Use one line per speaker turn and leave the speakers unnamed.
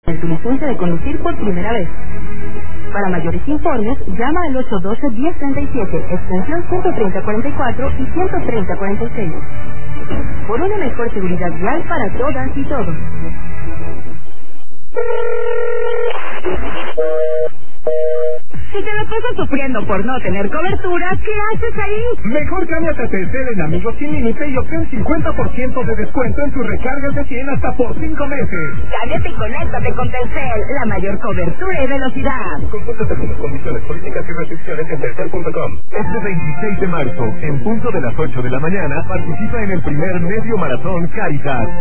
en tu licencia de conducir por primera vez. Para mayores informes, llama al 812-1037, extensión 13044 y 13046. Por una mejor seguridad vial para todas y todos. Si te la pasas sufriendo por no tener cobertura, ¿qué haces ahí?
Mejor cámbiate a Telcel en Amigos Sin Límite y obtén 50% de descuento en tus recargas de 100 hasta por 5 meses.
Cállate y conéctate con Telcel, la mayor cobertura y velocidad.
Consulta términos, condiciones, políticas y restricciones en telcel.com. Este 26 de marzo, en punto de las 8 de la mañana, participa en el primer Medio Maratón Caritas.